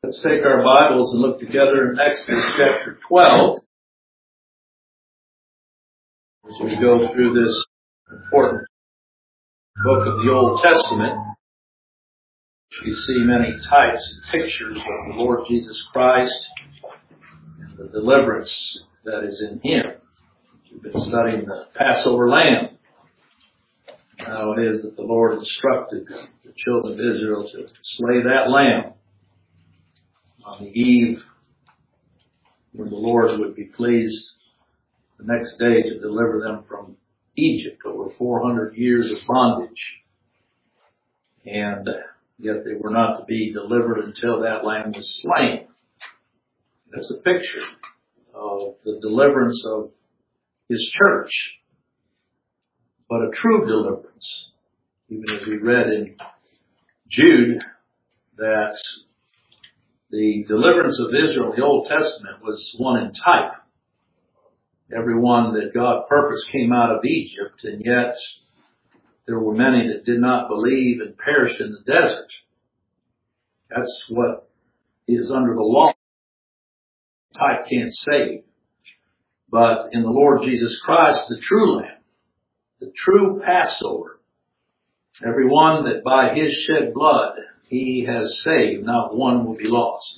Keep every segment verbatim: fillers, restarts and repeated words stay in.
Let's take our Bibles and look together in Exodus chapter twelve as we go through this important book of the Old Testament. We see many types and pictures of the Lord Jesus Christ and the deliverance that is in Him. We've been studying the Passover lamb, how it is that the Lord instructed the children of Israel to slay that lamb on the eve when the Lord would be pleased the next day to deliver them from Egypt, over four hundred years of bondage. And yet they were not to be delivered until that lamb was slain. That's a picture of the deliverance of His church, but a true deliverance. Even as we read in Jude that the deliverance of Israel in the Old Testament was one in type. Everyone that God purposed came out of Egypt, and yet there were many that did not believe and perished in the desert. That's what is under the law. Type can't save. But in the Lord Jesus Christ, the true Lamb, the true Passover, everyone that by His shed blood He has saved, not one will be lost.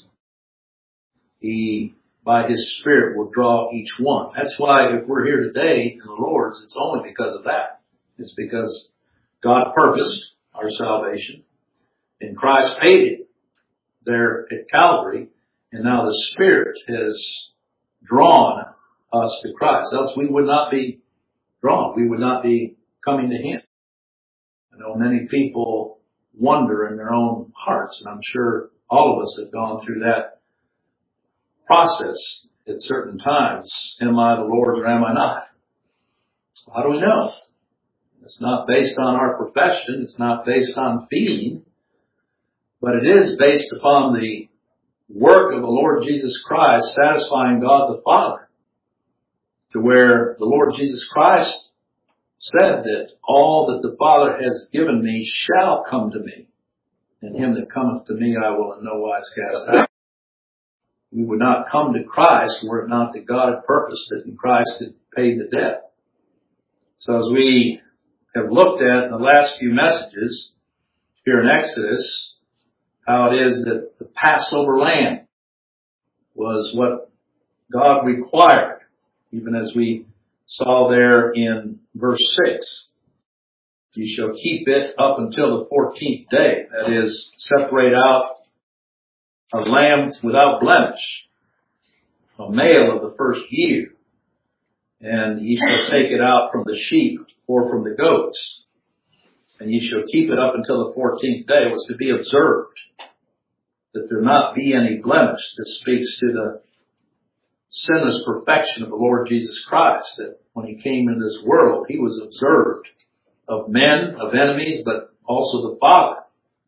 He, by His Spirit, will draw each one. That's why if we're here today in the Lord's, it's only because of that. It's because God purposed our salvation, and Christ paid it there at Calvary, and now the Spirit has drawn us to Christ. Else we would not be drawn. We would not be coming to Him. I know many people wonder in their own hearts, and I'm sure all of us have gone through that process at certain times. Am I the Lord's or am I not? So how do we know? It's not based on our profession. It's not based on feeling. But it is based upon the work of the Lord Jesus Christ satisfying God the Father, to where the Lord Jesus Christ said that all that the Father has given me shall come to me, and him that cometh to me I will in no wise cast out. We would not come to Christ were it not that God had purposed it and Christ had paid the debt. So as we have looked at in the last few messages here in Exodus, how it is that the Passover lamb was what God required, even as we saw there in verse six. You shall keep it up until the fourteenth day. That is, separate out a lamb without blemish, a male of the first year. And ye shall take it out from the sheep or from the goats. And ye shall keep it up until the fourteenth day. It was to be observed, that there not be any blemish. This speaks to the sinless perfection of the Lord Jesus Christ, that when He came into this world, He was observed of men, of enemies, but also the Father.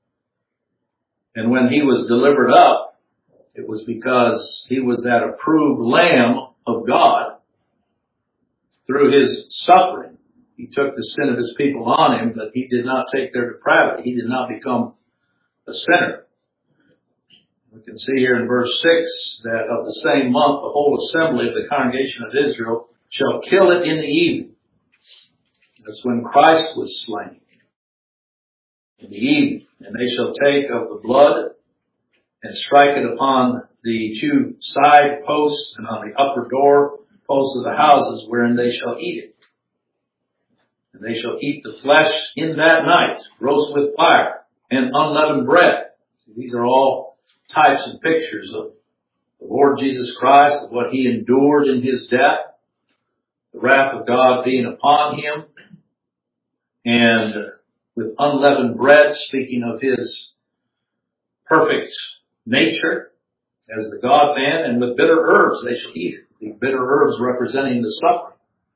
And when He was delivered up, it was because He was that approved Lamb of God. Through His suffering, He took the sin of His people on Him, but He did not take their depravity. He did not become a sinner. We can see here in verse six that of the same month the whole assembly of the congregation of Israel shall kill it in the evening. That's when Christ was slain. In the evening. And they shall take of the blood and strike it upon the two side posts and on the upper door posts of the houses wherein they shall eat it. And they shall eat the flesh in that night, roast with fire and unleavened bread. These are all types and pictures of the Lord Jesus Christ, of what He endured in His death, the wrath of God being upon Him, and with unleavened bread, speaking of His perfect nature as the God-man, and with bitter herbs they shall eat it. The bitter herbs representing the suffering.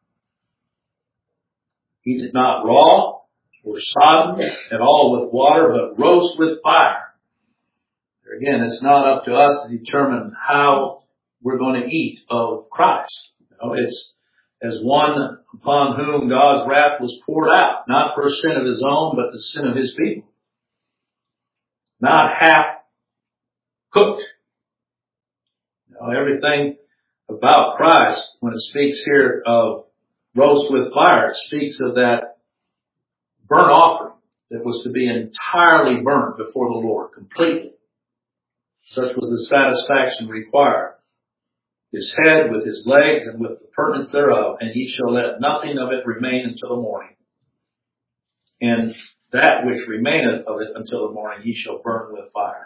Eat it not raw or sodden at all with water, but roast with fire. Again, it's not up to us to determine how we're going to eat of Christ. You know, it's as one upon whom God's wrath was poured out, not for a sin of His own, but the sin of His people. Not half cooked. Now, everything about Christ, when it speaks here of roast with fire, it speaks of that burnt offering that was to be entirely burnt before the Lord, completely. Such was the satisfaction required. His head with his legs and with the purtenance thereof, and ye shall let nothing of it remain until the morning. And that which remaineth of it until the morning ye shall burn with fire.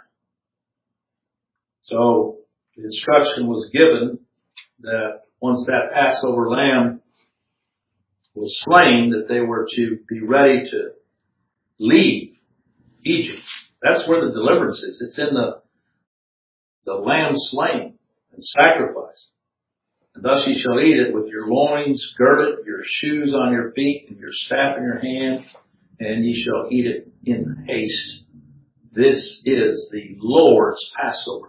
So the instruction was given that once that Passover lamb was slain, that they were to be ready to leave Egypt. That's where the deliverance is. It's in the, the lamb slain and sacrificed. And thus ye shall eat it with your loins girded, your shoes on your feet, and your staff in your hand, and ye shall eat it in haste. This is the Lord's Passover.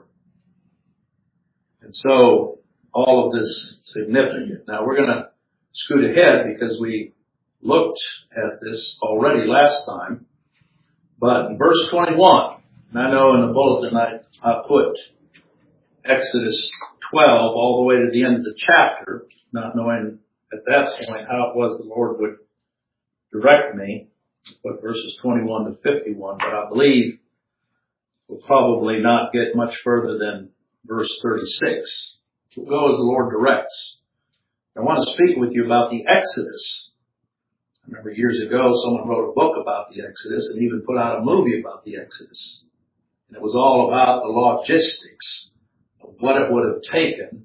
And so, all of this significant. Now we're going to scoot ahead because we looked at this already last time. But in verse twenty-one, and I know in the bulletin I, I put Exodus twelve all the way to the end of the chapter, not knowing at that point how it was the Lord would direct me. Put verses twenty-one to fifty-one, but I believe we'll probably not get much further than verse thirty-six. We'll go as the Lord directs. I want to speak with you about the Exodus. I remember years ago someone wrote a book about the Exodus and even put out a movie about the Exodus. And it was all about the logistics of what it would have taken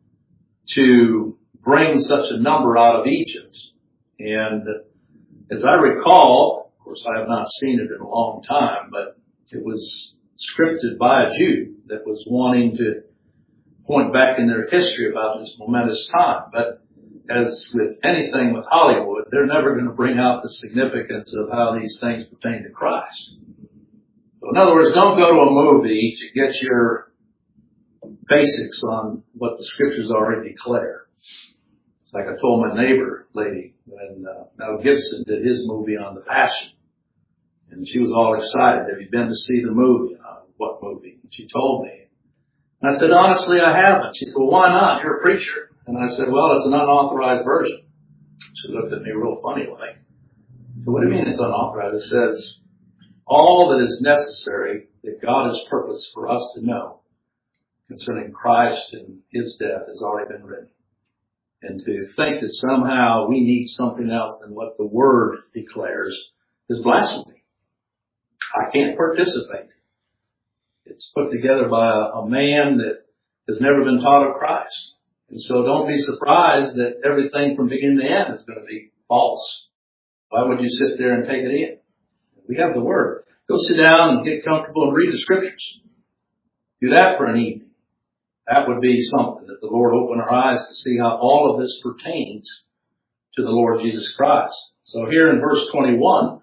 to bring such a number out of Egypt. And as I recall, of course I have not seen it in a long time, but it was scripted by a Jew that was wanting to point back in their history about this momentous time. But as with anything with Hollywood, they're never going to bring out the significance of how these things pertain to Christ. So in other words, don't go to a movie to get your basics on what the scriptures already declare. It's like I told my neighbor lady when uh, Mel Gibson did his movie on the Passion. And she was all excited. Have you been to see the movie? Uh, what movie? And she told me. And I said, honestly, I haven't. She said, well, why not? You're a preacher. And I said, well, it's an unauthorized version. She looked at me real funny like. So what do you mean it's unauthorized? It says, all that is necessary that God has purposed for us to know concerning Christ and his death has already been written. And to think that somehow we need something else than what the Word declares is blasphemy. I can't participate. It's put together by a, a man that has never been taught of Christ. And so don't be surprised that everything from beginning to end is going to be false. Why would you sit there and take it in? We have the Word. Go sit down and get comfortable and read the Scriptures. Do that for an evening. That would be something that the Lord open our eyes to see how all of this pertains to the Lord Jesus Christ. So here in verse twenty-one,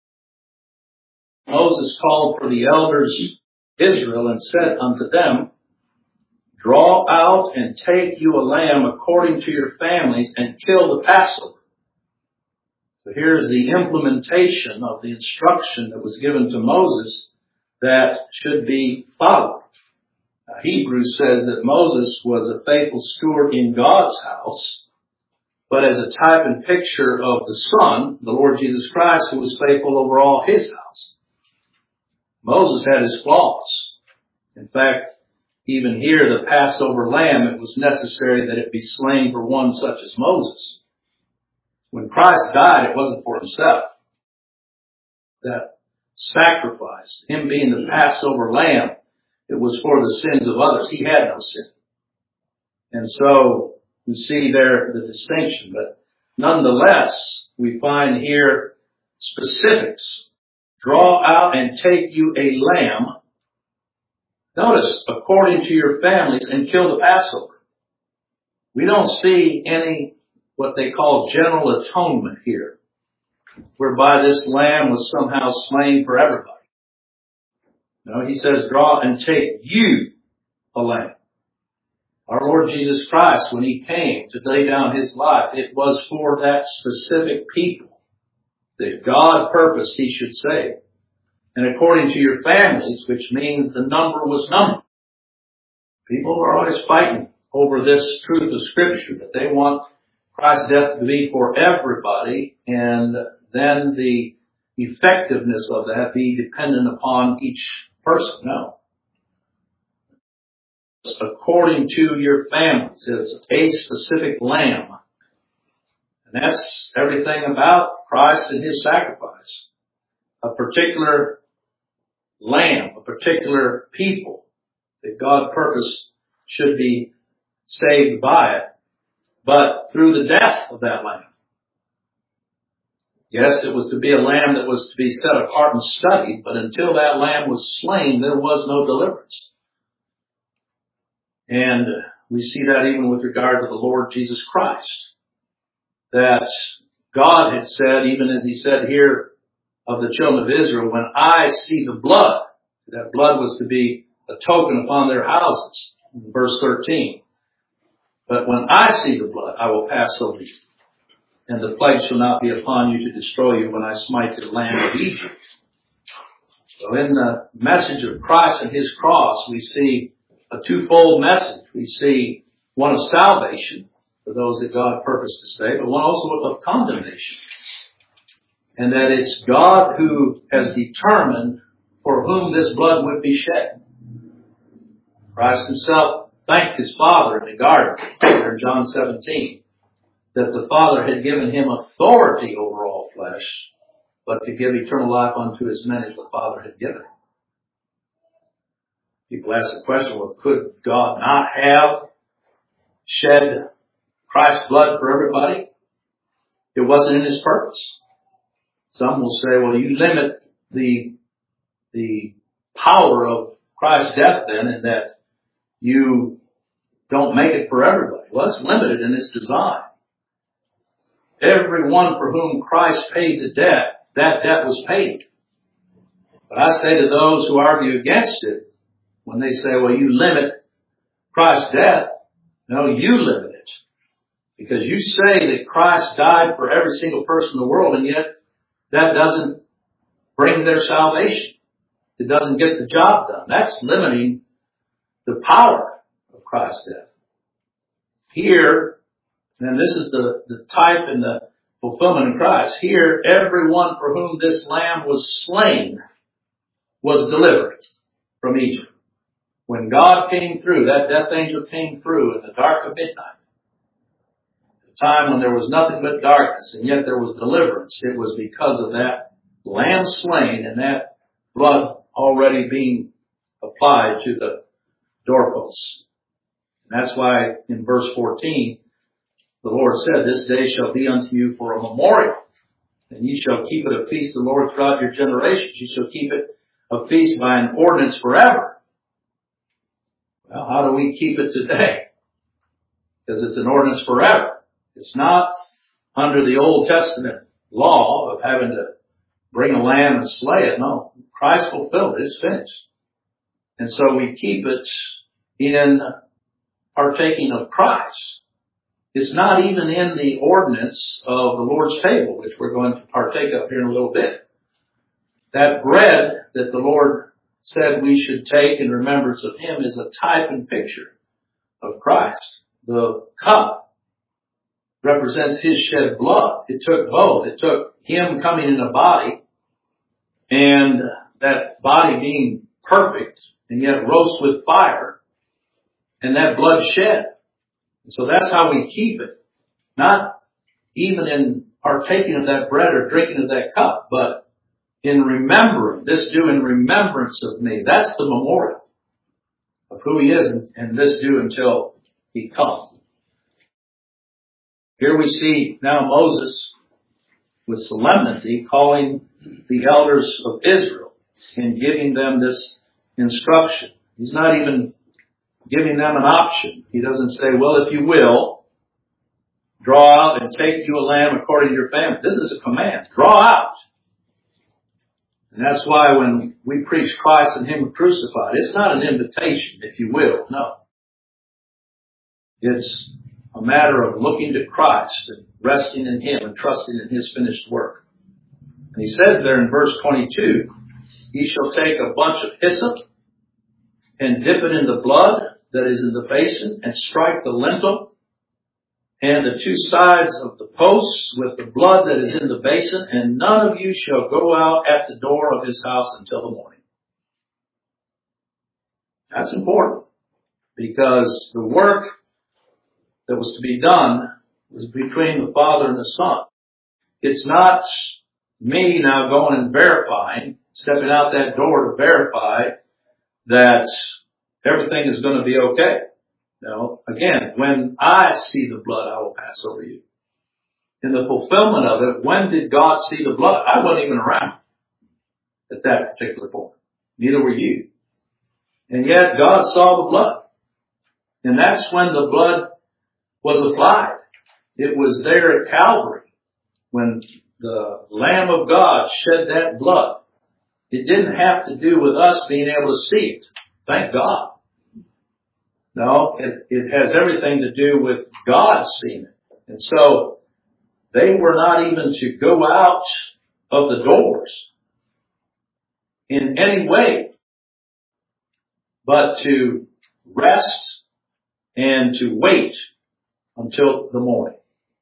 Moses called for the elders of Israel and said unto them, draw out and take you a lamb according to your families and kill the Passover. So here's the implementation of the instruction that was given to Moses that should be followed. Now, Hebrews says that Moses was a faithful steward in God's house, but as a type and picture of the Son, the Lord Jesus Christ, who was faithful over all his house. Moses had his flaws. In fact, even here, the Passover lamb, it was necessary that it be slain for one such as Moses. When Christ died, it wasn't for himself. That sacrifice, him being the Passover lamb, it was for the sins of others. He had no sin. And so we see there the distinction. But nonetheless, we find here specifics. Draw out and take you a lamb. Notice, according to your families, and kill the Passover. We don't see any what they call general atonement here, whereby this lamb was somehow slain for everybody. No, he says, draw and take you a lamb. Our Lord Jesus Christ, when he came to lay down his life, it was for that specific people that God purposed he should save. And according to your families, which means the number was numbered. People are always fighting over this truth of Scripture, that they want Christ's death to be for everybody, and then the effectiveness of that be dependent upon each person. No. According to your families, it's a specific lamb. And that's everything about Christ and His sacrifice. A particular lamb, a particular people that God purposed should be saved by it, but through the death of that lamb. Yes, it was to be a lamb that was to be set apart and studied, but until that lamb was slain, there was no deliverance. And we see that even with regard to the Lord Jesus Christ, that God had said, even as He said here of the children of Israel, when I see the blood, that blood was to be a token upon their houses, in verse thirteen. But when I see the blood, I will pass over you, and the plague shall not be upon you to destroy you when I smite the land of Egypt. So in the message of Christ and His cross, we see a twofold message. We see one of salvation for those that God purposed to save, but one also of condemnation. And that it's God who has determined for whom this blood would be shed. Christ Himself thanked His Father in the garden, there in John seventeen, that the Father had given Him authority over all flesh, but to give eternal life unto as many as the Father had given Him. People ask the question, well, could God not have shed Christ's blood for everybody? It wasn't in His purpose. Some will say, well, you limit the, the power of Christ's death then, in that you don't make it for everybody. Well, it's limited in its design. Everyone for whom Christ paid the debt, that debt was paid. But I say to those who argue against it, when they say, well, you limit Christ's death, no, you limit it. Because you say that Christ died for every single person in the world, and yet that doesn't bring their salvation. It doesn't get the job done. That's limiting the power of Christ's death. Here, and this is the, the type and the fulfillment in Christ. Here, everyone for whom this lamb was slain was delivered from Egypt. When God came through, that death angel came through in the dark of midnight, a time when there was nothing but darkness, and yet there was deliverance. It was because of that lamb slain and that blood already being applied to the doorposts. And that's why in verse fourteen, the Lord said, this day shall be unto you for a memorial, and ye shall keep it a feast of the Lord throughout your generations. You shall keep it a feast by an ordinance forever. Well, how do we keep it today? Because it's an ordinance forever. It's not under the Old Testament law of having to bring a lamb and slay it. No, Christ fulfilled it. It's finished. And so we keep it in partaking of Christ. It's not even in the ordinance of the Lord's table, which we're going to partake of here in a little bit. That bread that the Lord said we should take in remembrance of Him is a type and picture of Christ. The cup represents His shed blood. It took both. It took Him coming in a body, and that body being perfect and yet roast with fire, and that blood shed. And so that's how we keep it. Not even in partaking of that bread or drinking of that cup, but in remembering, this do in remembrance of me. That's the memorial of who He is, and this do until He comes. Here we see now Moses with solemnity calling the elders of Israel and giving them this instruction. He's not even giving them an option. He doesn't say, well, if you will, draw out and take you a lamb according to your family. This is a command. Draw out. And that's why when we preach Christ and Him crucified, it's not an invitation, if you will. No. It's a matter of looking to Christ and resting in Him and trusting in His finished work. And He says there in verse twenty-two, ye shall take a bunch of hyssop and dip it in the blood that is in the basin and strike the lintel and the two sides of the posts with the blood that is in the basin, and none of you shall go out at the door of his house until the morning. That's important, because the work that was to be done was between the Father and the Son. It's not me now going and verifying, stepping out that door to verify that everything is going to be okay. No, again, when I see the blood, I will pass over you. In the fulfillment of it, when did God see the blood? I wasn't even around at that particular point. Neither were you. And yet God saw the blood. And that's when the blood was applied. It was there at Calvary when the Lamb of God shed that blood. It didn't have to do with us being able to see it. Thank God. No, it, it has everything to do with God seeing it. And so they were not even to go out of the doors in any way, but to rest and to wait until the morning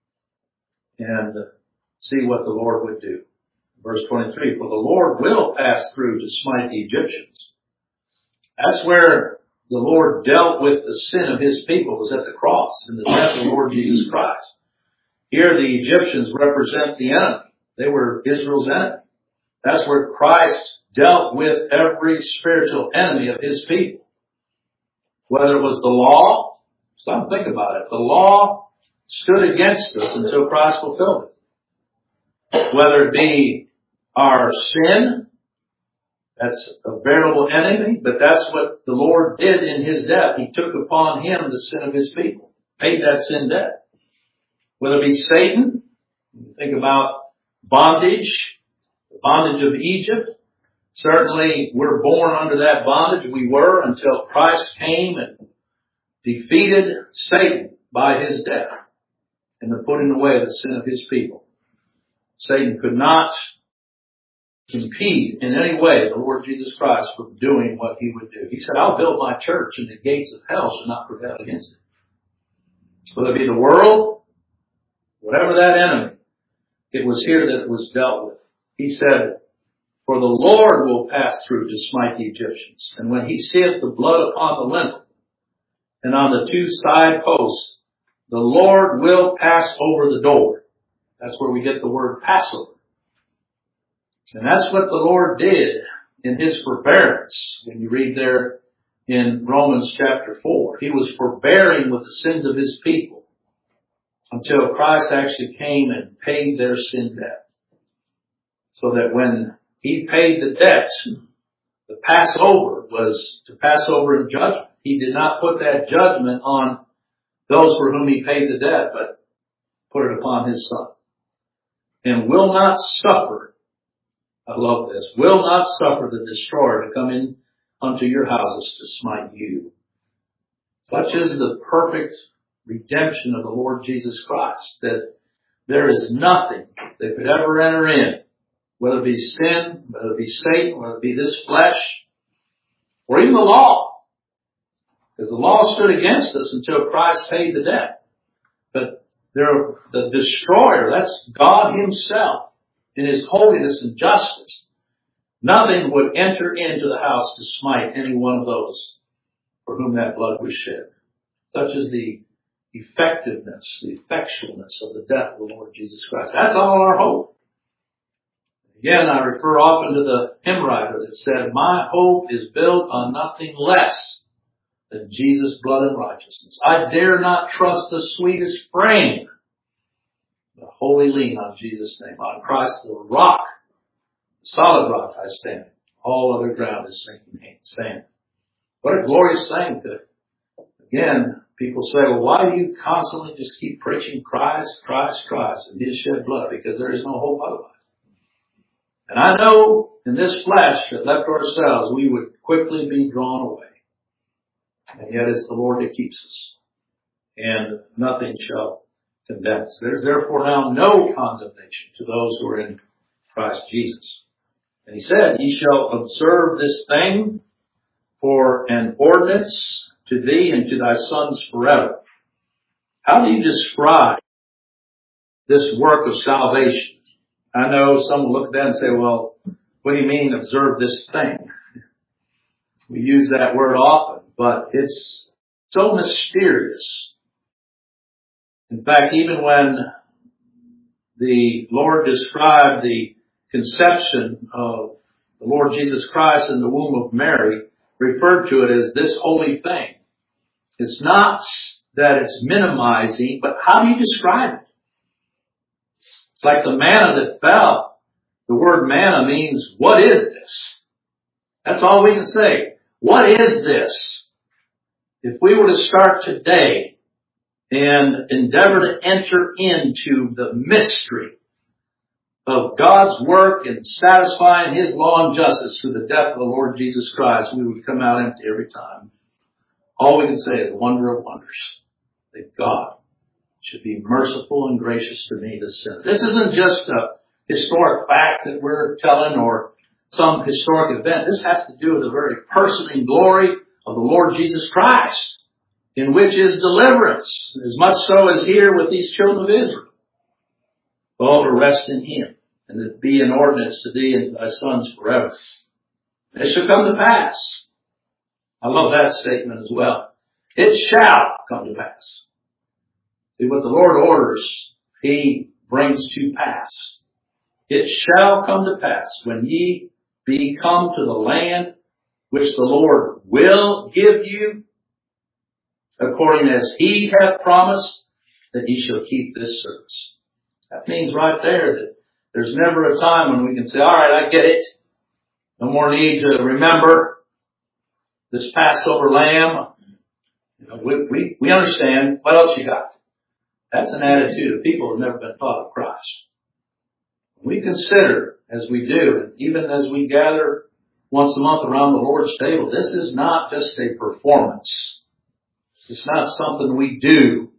and see what the Lord would do. Verse twenty-three, for the Lord will pass through to smite the Egyptians. That's where the Lord dealt with the sin of his people, was at the cross in the death of the Lord Jesus Christ. Here the Egyptians represent the enemy. They were Israel's enemy. That's where Christ dealt with every spiritual enemy of his people. Whether it was the law, stop and think about it. The law stood against us until Christ fulfilled it. Whether it be our sin, that's a veritable enemy, but that's what the Lord did in his death. He took upon him the sin of his people, paid that sin debt. Whether it be Satan, think about bondage, the bondage of Egypt. Certainly we're born under that bondage. We were until Christ came and defeated Satan by his death and the putting away of the sin of his people. Satan could not impede in any way the Lord Jesus Christ from doing what he would do. He said, I'll build my church and the gates of hell shall not prevail against it. Whether it be the world, whatever that enemy, it was here that it was dealt with. He said, for the Lord will pass through to smite the Egyptians. And when he seeth the blood upon the lintel and on the two side posts, the Lord will pass over the door. That's where we get the word Passover. And that's what the Lord did in his forbearance. When you read there in Romans chapter four, he was forbearing with the sins of his people until Christ actually came and paid their sin debt. So that when he paid the debt, the Passover was to pass over in judgment. He did not put that judgment on those for whom he paid the debt, but put it upon his Son. And will not suffer, I love this, will not suffer the destroyer to come in unto your houses to smite you. Such is the perfect redemption of the Lord Jesus Christ, that there is nothing that could ever enter in, whether it be sin, whether it be Satan, whether it be this flesh, or even the law. Because the law stood against us until Christ paid the debt. But there, the destroyer, that's God himself in his holiness and justice. Nothing would enter into the house to smite any one of those for whom that blood was shed. Such is the effectiveness, the effectualness of the death of the Lord Jesus Christ. That's all our hope. Again, I refer often to the hymn writer that said, my hope is built on nothing less than Jesus' blood and righteousness. I dare not trust the sweetest frame, but wholly lean on Jesus' name. On Christ, the rock, the solid rock I stand. All other ground is sinking sand. What a glorious thing to, again, people say, well, why do you constantly just keep preaching Christ, Christ, Christ, and his shed blood? Because there is no hope otherwise. And I know in this flesh that left ourselves, we would quickly be drawn away. And yet it's the Lord that keeps us. And nothing shall condemn us. There's therefore now no condemnation to those who are in Christ Jesus. And he said, ye shall observe this thing for an ordinance to thee and to thy sons forever. How do you describe this work of salvation? I know some will look at that and say, well, what do you mean observe this thing? We use that word often, but it's so mysterious. In fact, even when the Lord described the conception of the Lord Jesus Christ in the womb of Mary, referred to it as this holy thing. It's not that it's minimizing, but how do you describe it? It's like the manna that fell. The word manna means, what is this? That's all we can say. What is this? If we were to start today and endeavor to enter into the mystery of God's work in satisfying His law and justice through the death of the Lord Jesus Christ, we would come out empty every time. All we can say is wonder of wonders, that God should be merciful and gracious to me, the sinner. This isn't just a historic fact that we're telling or some historic event. This has to do with the very person and glory of the Lord Jesus Christ, in which is deliverance, as much so as here with these children of Israel. All to rest in Him, and to be an ordinance to thee and to thy sons forever. It shall come to pass. I love that statement as well. It shall come to pass. See, what the Lord orders, He brings to pass. It shall come to pass when ye be come to the land which the Lord will give you, according as He hath promised, that ye shall keep this service. That means right there that there's never a time when we can say, all right, I get it. No more need to remember this Passover lamb. You know, we, we, we understand. What else you got? That's an attitude of people who have never been taught of Christ. We consider, as we do, and even as we gather once a month around the Lord's table, this is not just a performance. It's not something we do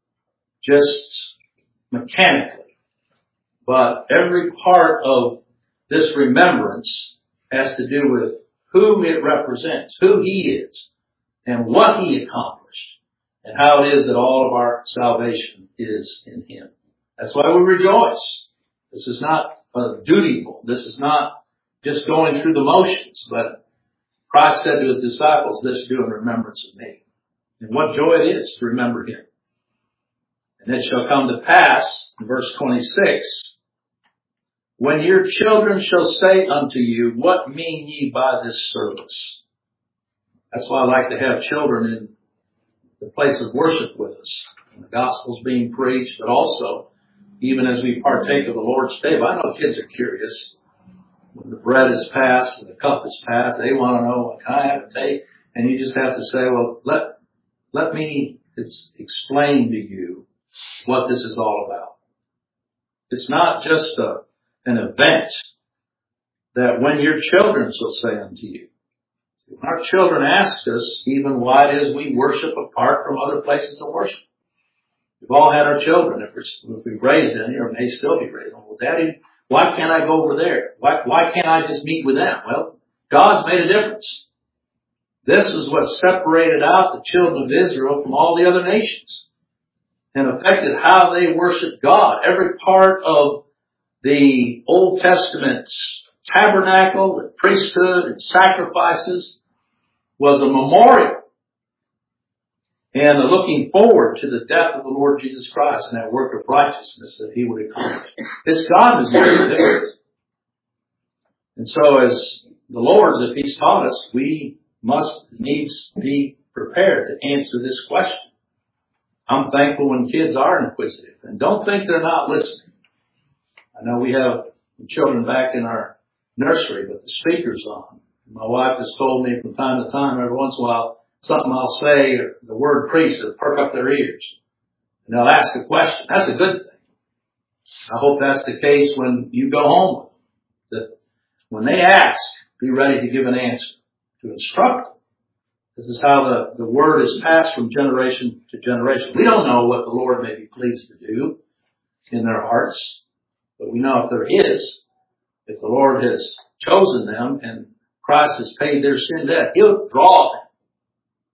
just mechanically. But every part of this remembrance has to do with who it represents, who He is, and what He accomplished, and how it is that all of our salvation is in Him. That's why we rejoice. This is not uh, dutiful. This is not just going through the motions, but Christ said to His disciples, this do in remembrance of me. And what joy it is to remember Him. And it shall come to pass, in verse twenty-six, when your children shall say unto you, what mean ye by this service? That's why I like to have children in the place of worship with us. When the gospel's being preached, but also, even as we partake of the Lord's table. I know kids are curious. When the bread is passed and the cup is passed, they want to know, can I have a take? And you just have to say, well, let, let me it's explain to you what this is all about. It's not just a, an event that when your children shall say unto you. When our children ask us even why it is we worship apart from other places of worship. We've all had our children, if, we're, if we've raised any, or may still be raised. Well, Daddy, why can't I go over there? Why, why can't I just meet with them? Well, God's made a difference. This is what separated out the children of Israel from all the other nations and affected how they worship God. Every part of the Old Testament tabernacle and priesthood and sacrifices was a memorial and a looking forward to the death of the Lord Jesus Christ and that work of righteousness that He would accomplish. This God has made a difference. And so as the Lord's, if He's taught us, we must needs be prepared to answer this question. I'm thankful when kids are inquisitive, and don't think they're not listening. I know we have children back in our nursery, but the speaker's on. My wife has told me from time to time, every once in a while, something I'll say, or the word priest, will perk up their ears. And they'll ask a question. That's a good thing. I hope that's the case when you go home. That when they ask, be ready to give an answer, to instruct them. This is how the, the word is passed from generation to generation. We don't know what the Lord may be pleased to do in their hearts, but we know if there is, if the Lord has chosen them and Christ has paid their sin debt, He'll draw them.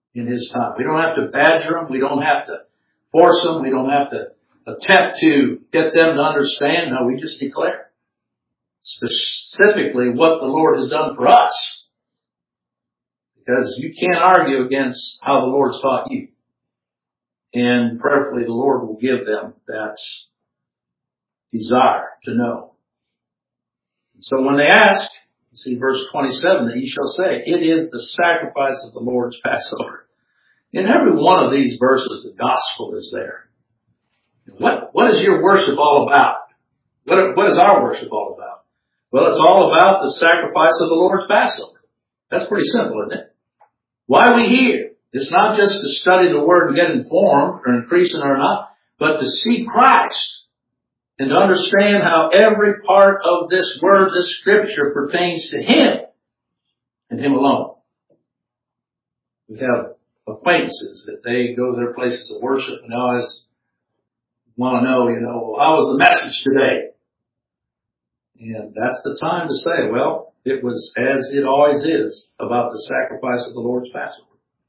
in His time. We don't have to badger them. We don't have to force them. We don't have to attempt to get them to understand. No, we just declare specifically what the Lord has done for us. Because you can't argue against how the Lord's taught you. And prayerfully the Lord will give them that desire to know. So when they ask, you see verse twenty-seven, that ye shall say, it is the sacrifice of the Lord's Passover. In every one of these verses, the gospel is there. What, what is your worship all about? What, what is our worship all about? Well, it's all about the sacrifice of the Lord's Passover. That's pretty simple, isn't it? Why are we here? It's not just to study the Word and get informed or increase in our knowledge, but to see Christ and to understand how every part of this Word, this Scripture, pertains to Him and Him alone. We have acquaintances that they go to their places of worship and always want to know, you know, how was the message today? And that's the time to say, well, it was, as it always is, about the sacrifice of the Lord's Passover.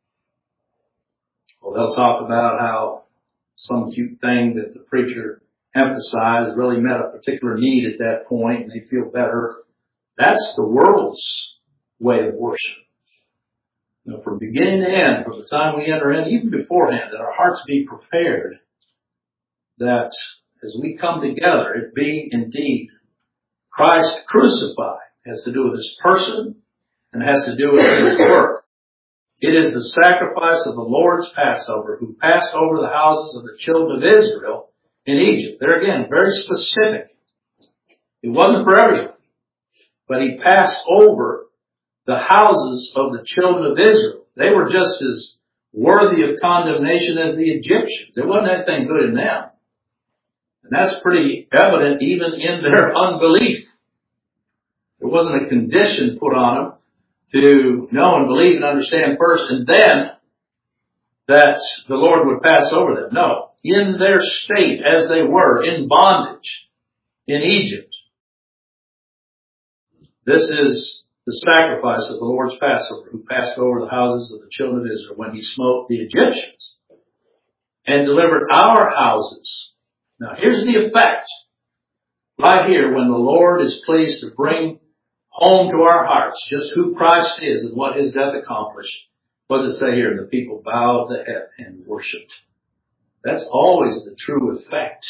Well, they'll talk about how some cute thing that the preacher emphasized really met a particular need at that point and they feel better. That's the world's way of worship. You know, from beginning to end, from the time we enter in, even beforehand, that our hearts be prepared, that as we come together, it be indeed Christ crucified. It has to do with His person and it has to do with His work. It is the sacrifice of the Lord's Passover, who passed over the houses of the children of Israel in Egypt. There again, very specific. It wasn't for everyone, but He passed over the houses of the children of Israel. They were just as worthy of condemnation as the Egyptians. There wasn't anything good in them. And that's pretty evident even in their unbelief. There wasn't a condition put on them to know and believe and understand first, and then that the Lord would pass over them. No. In their state as they were, in bondage, in Egypt. This is the sacrifice of the Lord's Passover, who passed over the houses of the children of Israel when He smote the Egyptians and delivered our houses. Now here's the effect. Right here, when the Lord is pleased to bring home to our hearts just who Christ is and what His death accomplished, what does it say here? The people bowed the head and worshipped. That's always the true effect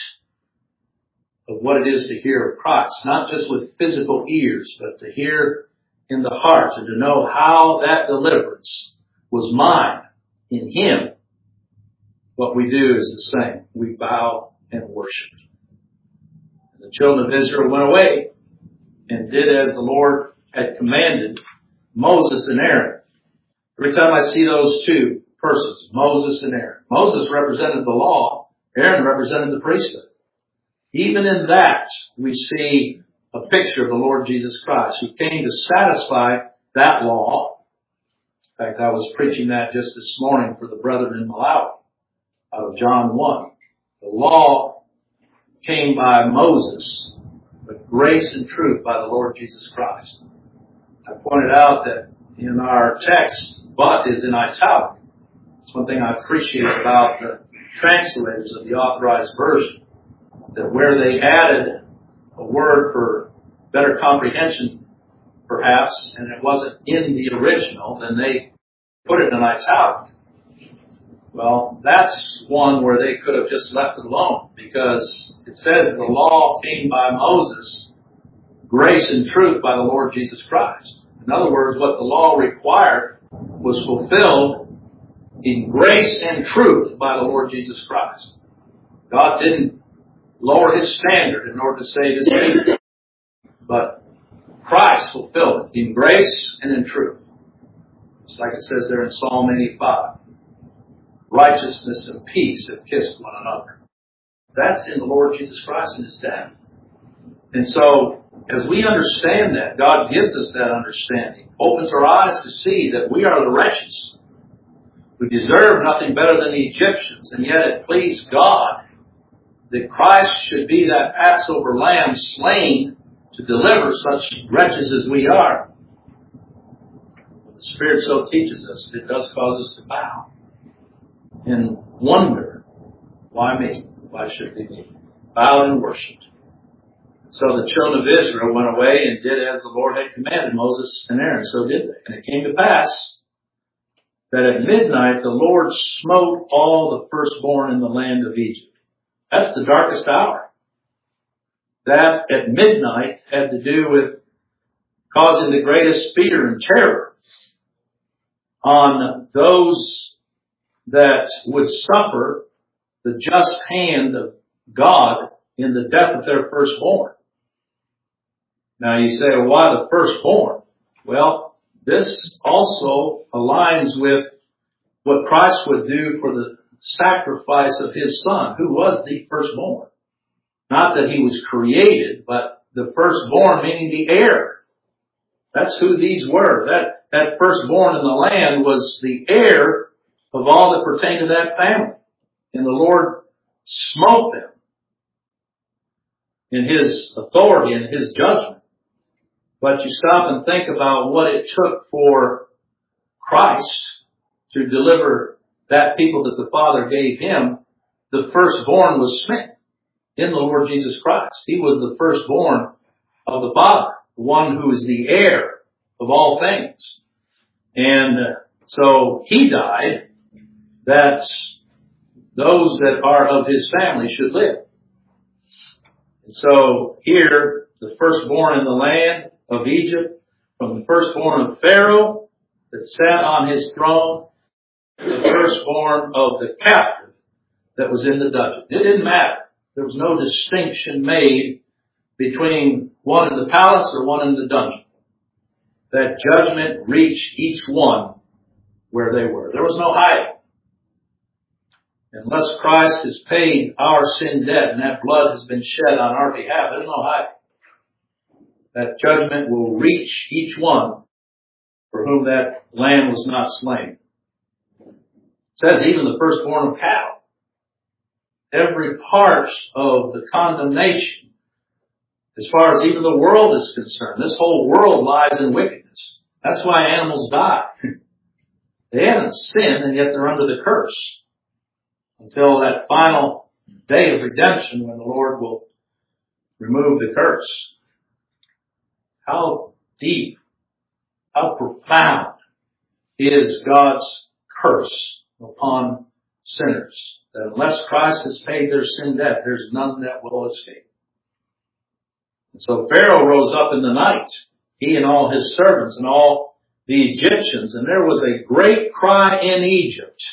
of what it is to hear of Christ. Not just with physical ears, but to hear in the heart and to know how that deliverance was mine in Him. What we do is the same. We bow and worship. And the children of Israel went away and did as the Lord had commanded Moses and Aaron. Every time I see those two persons, Moses and Aaron. Moses represented the law. Aaron represented the priesthood. Even in that, we see a picture of the Lord Jesus Christ, who came to satisfy that law. In fact, I was preaching that just this morning for the brethren in Malawi, out of John one. The law came by Moses, but grace and truth by the Lord Jesus Christ. I pointed out that in our text, but is in italic. It's one thing I appreciate about the translators of the Authorized Version, that where they added a word for better comprehension, perhaps, and it wasn't in the original, then they put it in italic. Well, that's one where they could have just left it alone, because it says the law came by Moses, grace and truth by the Lord Jesus Christ. In other words, what the law required was fulfilled in grace and truth by the Lord Jesus Christ. God didn't lower His standard in order to save His people, but Christ fulfilled it in grace and in truth. It's like it says there in Psalm eighty-five. Righteousness and peace have kissed one another. That's in the Lord Jesus Christ and His death. And so, as we understand that, God gives us that understanding, opens our eyes to see that we are the wretches who deserve nothing better than the Egyptians, and yet it pleased God that Christ should be that Passover lamb slain to deliver such wretches as we are. The The Spirit so teaches us, it does cause us to bow and wonder, why me? Why should it be me? Bowed and worshipped. So the children of Israel went away and did as the Lord had commanded Moses and Aaron. So did they. And it came to pass that at midnight the Lord smote all the firstborn in the land of Egypt. That's the darkest hour. That at midnight had to do with causing the greatest fear and terror on those that would suffer the just hand of God in the death of their firstborn. Now you say, well, why the firstborn? Well, this also aligns with what Christ would do for the sacrifice of His Son, who was the firstborn. Not that He was created, but the firstborn, meaning the heir. That's who these were. That, that firstborn in the land was the heir of all that pertained to that family. And the Lord smote them in His authority and His judgment. But you stop and think about what it took for Christ to deliver that people that the Father gave Him. The firstborn was smitten in the Lord Jesus Christ. He was the firstborn of the Father, the one who is the heir of all things. And so He died that those that are of His family should live. And so here, the firstborn in the land of Egypt, from the firstborn of Pharaoh that sat on his throne, the firstborn of the captive that was in the dungeon. It didn't matter. There was no distinction made between one in the palace or one in the dungeon. That judgment reached each one where they were. There was no hiding. Unless Christ has paid our sin debt and that blood has been shed on our behalf, there's no hiding. That judgment will reach each one for whom that lamb was not slain. It says even the firstborn of cattle. Every part of the condemnation, as far as even the world is concerned, this whole world lies in wickedness. That's why animals die. They haven't sinned, and yet they're under the curse. Until that final day of redemption when the Lord will remove the curse. How deep, how profound is God's curse upon sinners. That unless Christ has paid their sin debt, there's none that will escape. And so Pharaoh rose up in the night, he and all his servants and all the Egyptians, and there was a great cry in Egypt.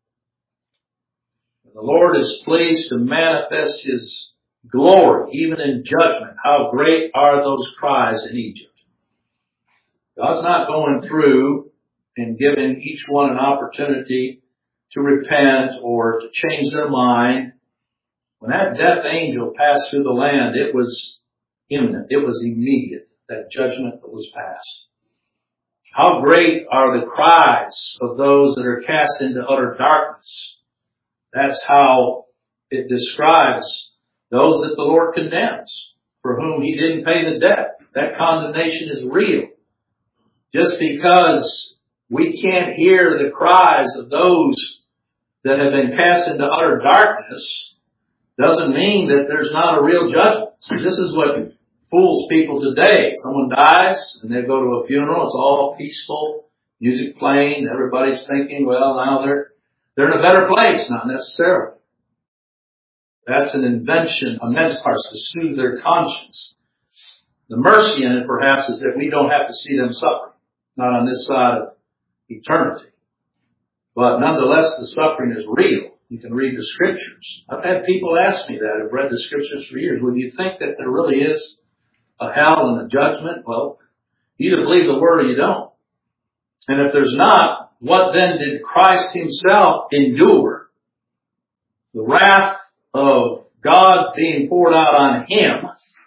And the Lord is pleased to manifest His glory, even in judgment. How great are those cries in Egypt. God's not going through and giving each one an opportunity to repent or to change their mind. When that death angel passed through the land, it was imminent. It was immediate, that judgment that was passed. How great are the cries of those that are cast into utter darkness. That's how it describes those that the Lord condemns, for whom He didn't pay the debt. That condemnation is real. Just because we can't hear the cries of those that have been cast into utter darkness doesn't mean that there's not a real judgment. So this is what fools people today. Someone dies and they go to a funeral. It's all peaceful, music playing. Everybody's thinking, well, now they're they're in a better place. Not necessarily. That's an invention on men's parts to soothe their conscience. The mercy in it, perhaps, is that we don't have to see them suffering. Not on this side of eternity. But nonetheless, the suffering is real. You can read the Scriptures. I've had people ask me that. I've read the Scriptures for years. Well, do you think that there really is a hell and a judgment? Well, you either believe the Word or you don't. And if there's not, what then did Christ Himself endure? The wrath of God being poured out on Him,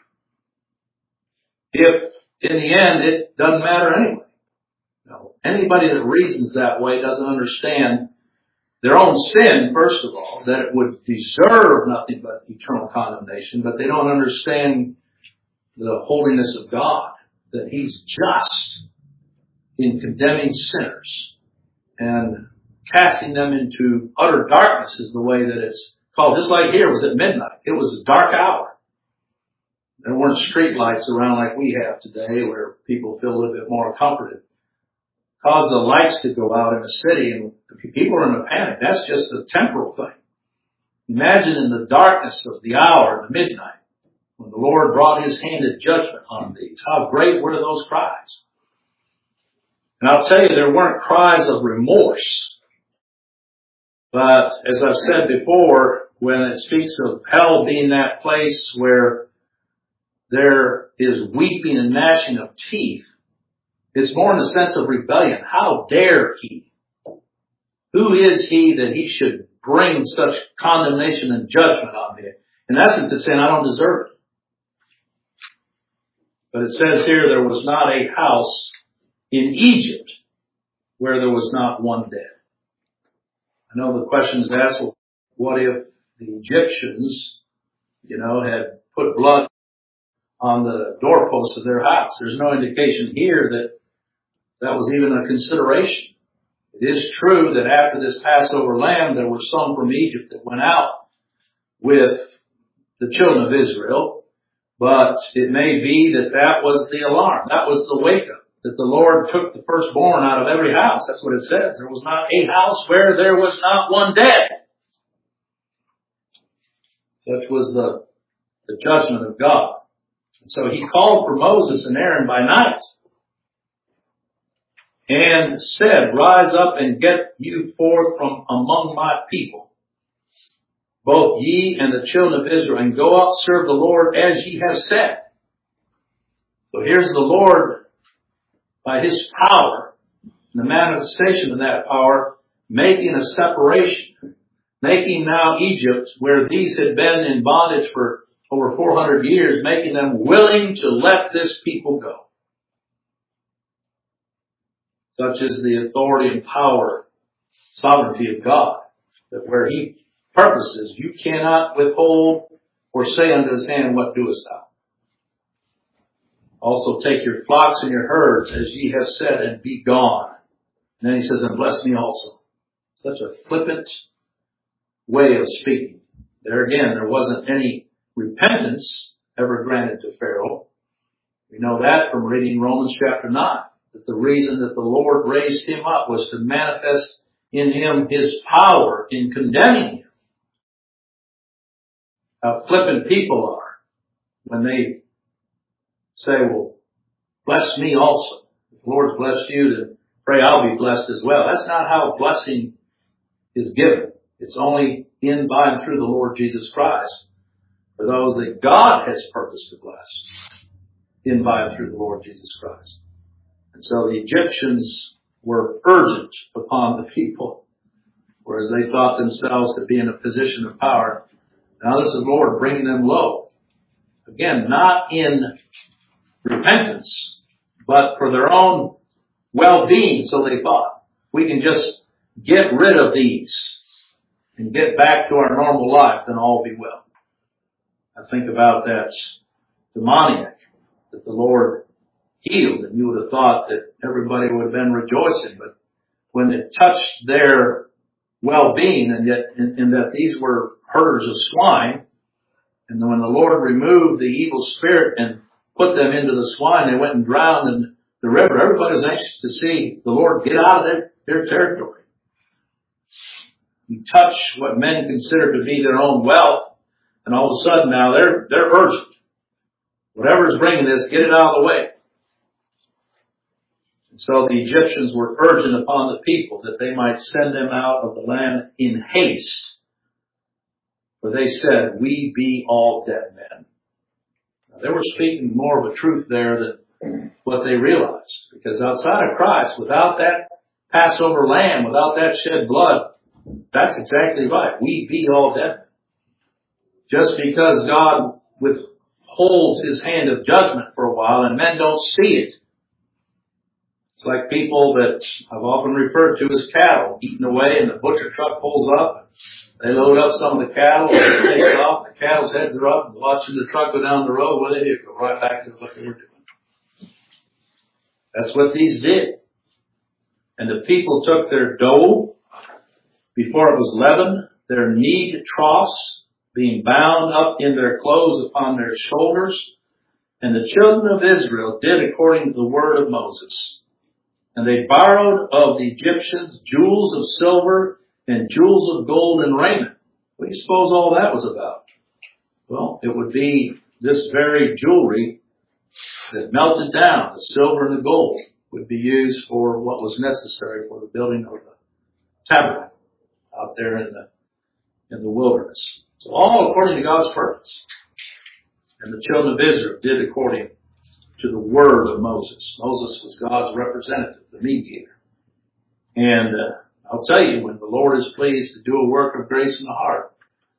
if in the end it doesn't matter anyway. No. Anybody that reasons that way doesn't understand their own sin, first of all, that it would deserve nothing but eternal condemnation, but they don't understand the holiness of God, that He's just in condemning sinners and casting them into utter darkness is the way that it's called. Just like here, it was at midnight. It was a dark hour. There weren't street lights around like we have today where people feel a little bit more comforted. Cause the lights to go out in the city and people are in a panic. That's just a temporal thing. Imagine in the darkness of the hour, the midnight, when the Lord brought His hand of judgment on these. How great were those cries? And I'll tell you, there weren't cries of remorse. But as I've said before, when it speaks of hell being that place where there is weeping and gnashing of teeth, it's more in the sense of rebellion. How dare He? Who is He that He should bring such condemnation and judgment on me? In essence, it's saying, I don't deserve it. But it says here, there was not a house in Egypt where there was not one dead. I know the question is asked, well, what if the Egyptians, you know, had put blood on the doorposts of their house? There's no indication here that that was even a consideration. It is true that after this Passover lamb, there were some from Egypt that went out with the children of Israel, but it may be that that was the alarm. That was the wake-up, that the Lord took the firstborn out of every house. That's what it says. There was not a house where there was not one dead. Such was the, the judgment of God. And so He called for Moses and Aaron by night and said, rise up and get you forth from among my people, both ye and the children of Israel, and go up, serve the Lord as ye have said. So here's the Lord, by His power, and the manifestation of that power, making a separation, making now Egypt, where these had been in bondage for over four hundred years, making them willing to let this people go. Such is the authority and power, sovereignty of God, that where He purposes, you cannot withhold or say unto His hand, what doest thou? Also take your flocks and your herds, as ye have said, and be gone. And then He says, and bless me also. Such a flippant way of speaking. There again, there wasn't any repentance ever granted to Pharaoh. We know that from reading Romans chapter nine. That the reason that the Lord raised him up was to manifest in him His power in condemning him. How flippant people are when they say, well, bless me also. If the Lord's blessed you, then pray I'll be blessed as well. That's not how blessing is given. It's only in, by, and through the Lord Jesus Christ for those that God has purposed to bless, in, by, and through the Lord Jesus Christ. And so the Egyptians were urgent upon the people, whereas they thought themselves to be in a position of power. Now this is the Lord bringing them low. Again, not in repentance, but for their own well-being, so they thought. We can just get rid of these and get back to our normal life, then all will be well. I think about that demoniac that the Lord healed, and you would have thought that everybody would have been rejoicing, but when it touched their well-being, and yet in, in that these were herders of swine, and when the Lord removed the evil spirit and put them into the swine, they went and drowned in the river. Everybody was anxious to see the Lord get out of their, their territory. You touch what men consider to be their own wealth, and all of a sudden now they're they're urgent. Whatever is bringing this, get it out of the way. So the Egyptians were urgent upon the people that they might send them out of the land in haste. For they said, we be all dead men. Now, they were speaking more of a truth there than what they realized. Because outside of Christ, without that Passover lamb, without that shed blood, that's exactly right. We be all dead men. Just because God withholds His hand of judgment for a while and men don't see it, it's like people that I've often referred to as cattle, eating away, and the butcher truck pulls up. They load up some of the cattle, they take off, the cattle's heads are up, and watching the truck go down the road, what they do? Go right back to what they were doing. That's what these did. And the people took their dough before it was leavened, their knead troughs being bound up in their clothes upon their shoulders. And the children of Israel did according to the word of Moses. And they borrowed of the Egyptians jewels of silver and jewels of gold and raiment. What do you suppose all that was about? Well, it would be this very jewelry that melted down, the silver and the gold, would be used for what was necessary for the building of the tabernacle out there in the in the wilderness. So all according to God's purpose. And the children of Israel did according to the word of Moses. Moses was God's representative, the mediator. And uh, I'll tell you, when the Lord is pleased to do a work of grace in the heart,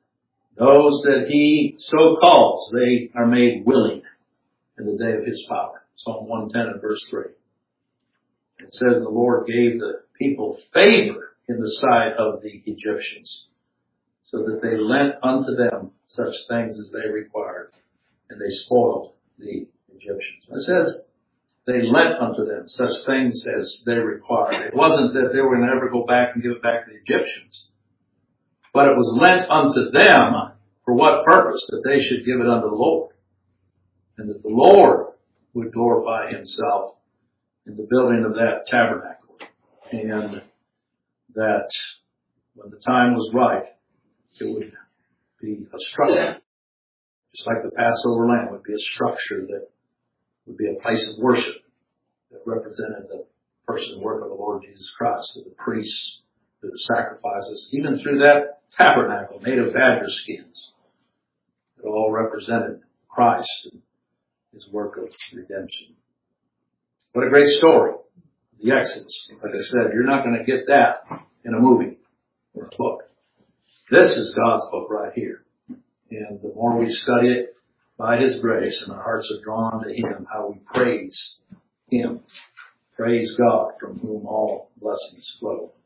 those that He so calls, they are made willing in the day of His power. Psalm one ten and verse three. It says the Lord gave the people favor in the sight of the Egyptians, so that they lent unto them such things as they required, and they spoiled the Egyptians. It says they lent unto them such things as they required. It wasn't that they were going to ever go back and give it back to the Egyptians, but it was lent unto them for what purpose? That they should give it unto the Lord, and that the Lord would glorify Himself in the building of that tabernacle, and that when the time was right, it would be a structure, just like the Passover lamb would be a structure that would be a place of worship that represented the person and work of the Lord Jesus Christ, through the priests, through the sacrifices, even through that tabernacle made of badger skins. It all represented Christ and His work of redemption. What a great story, the Exodus. Like I said, you're not going to get that in a movie or a book. This is God's book right here. And the more we study it by His grace and our hearts are drawn to Him, how we praise Him. Praise God, from whom all blessings flow.